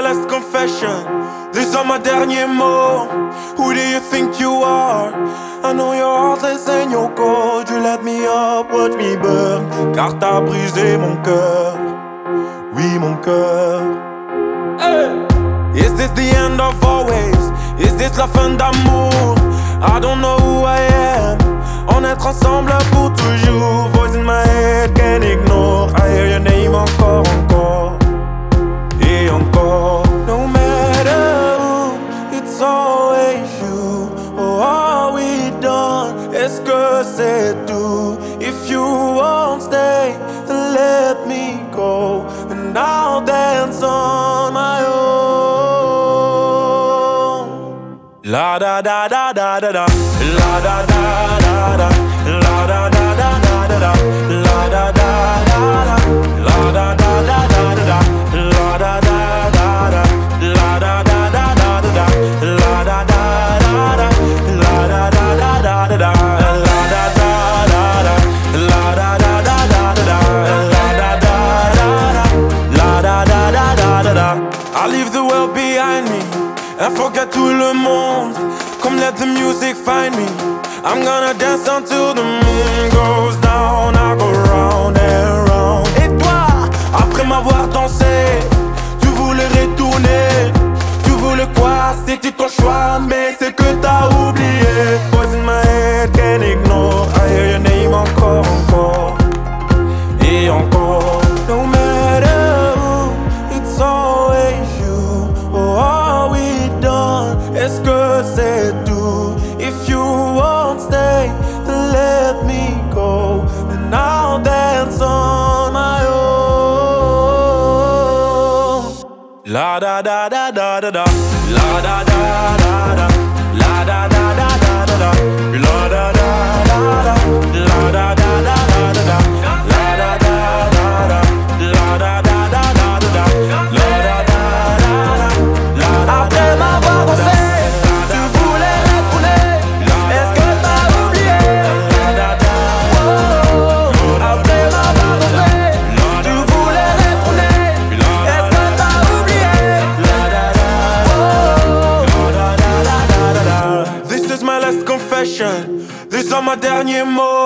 last confession. These are my derniers mots. Who do you think you are? I know you're heartless and you're cold. You let me up, watch me burn. Car t'as brisé mon cœur. Oui, mon cœur. Hey! Is this the end of always? Is this la fin d'amour? I don't know who I am. On est ensemble pour toujours. Voice in my head, can't ignore. I hear your name encore, encore. Et encore. No matter who, it's always you. Oh, are we done? Est-ce que c'est tout? If you won't stay, then let me go. And I'll dance on my own. La da da da da da da. La da da da da. La da da da da da da. La da da da da. La da da da da da. La da da da da. La da da da da da. La da da da da. La da da da da da. La da da da da. La da da da da da. La da da da da. La da da da da da. I leave the world behind me and forget tout le monde. Come let the music find me. I'm gonna dance until the moon goes down. I go round and round. Et toi, après m'avoir dansé, tu voulais retourner. Tu voulais quoi? C'était ton choix, mais c'est que t'as oublié. Voice in my head, can't ignore. I hear your name encore, encore. Et encore. No matter who, it's always you. Oh, are we done? Est-ce que c'est tout? If you won't stay, then let me go. And I'll dance on my own. La da da da da da da. La da da da da. La da da da da da da. La da da da da. La da da da da da. La da da da da. La da da da da da. La da da da da. Après m'avoir dansé, tu voulais retourner. Est-ce que t'as oublié? Après m'avoir dansé, tu voulais retourner. Est-ce que t'as oublié? This is my last confession. These are my derniers mots.